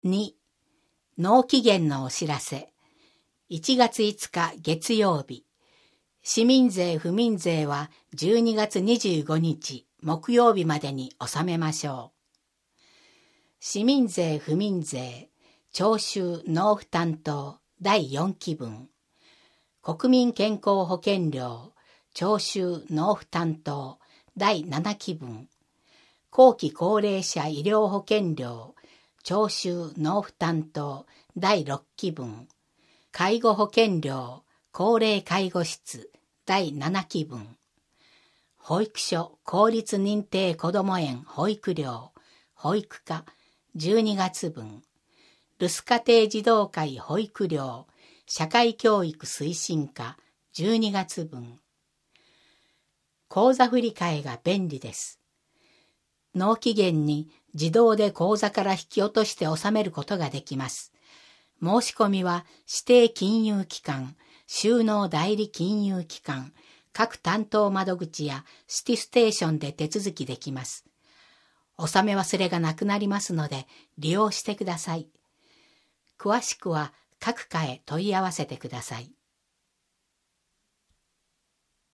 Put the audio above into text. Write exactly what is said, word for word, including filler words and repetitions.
に、納期限のお知らせ。いちがついつか月曜日。市民税不民税はじゅうにがつにじゅうごにち木曜日までに納めましょう。市民税不民税徴収納付担当だいよんきぶん。国民健康保険料徴収納付担当だいななきぶん。後期高齢者医療保険料徴収納付担当だいろっきぶん。介護保険料高齢介護室だいななきぶん。保育所公立認定こども園保育料保育課じゅうにがつぶん。留守家庭児童会保育料社会教育推進課じゅうにがつぶん。口座振替が便利です。納期限に自動で口座から引き落として納めることができます。申し込みは指定金融機関、収納代理金融機関、各担当窓口やシティステーションで手続きできます。納め忘れがなくなりますので利用してください。詳しくは各課へ問い合わせてください。